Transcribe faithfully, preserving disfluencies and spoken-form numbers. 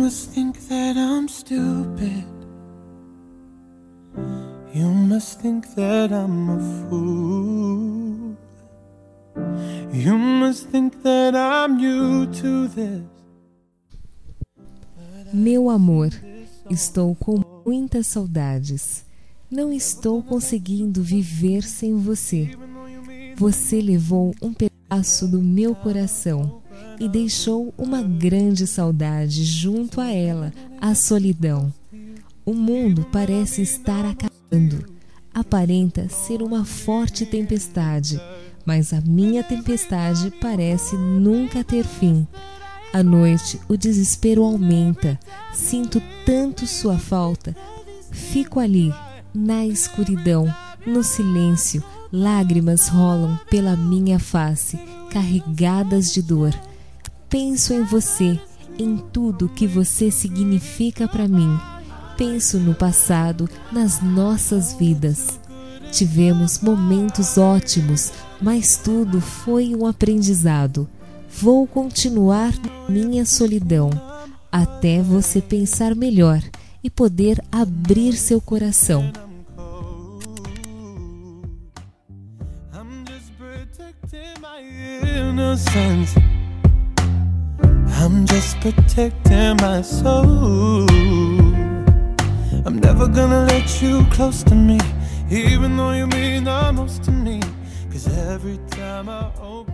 must think that I'm stupid. You must think that I'm a fool. You must think that I'm new to this. Meu amor, estou com muitas saudades. Não estou conseguindo viver sem você. Você levou um pedaço do meu coração e deixou uma grande saudade junto a ela, a solidão. O mundo parece estar acabando. Aparenta ser uma forte tempestade, mas a minha tempestade parece nunca ter fim. À noite, o desespero aumenta. Sinto tanto sua falta. Fico ali, na escuridão, no silêncio. Lágrimas rolam pela minha face, carregadas de dor. Penso em você, em tudo que você significa para mim. Penso no passado, nas nossas vidas. Tivemos momentos ótimos, mas tudo foi um aprendizado. Vou continuar minha solidão, até você pensar melhor e poder abrir seu coração. I'm just protecting my soul. I'm never gonna let you close to me, even though you mean the most to me. 'Cause every time I open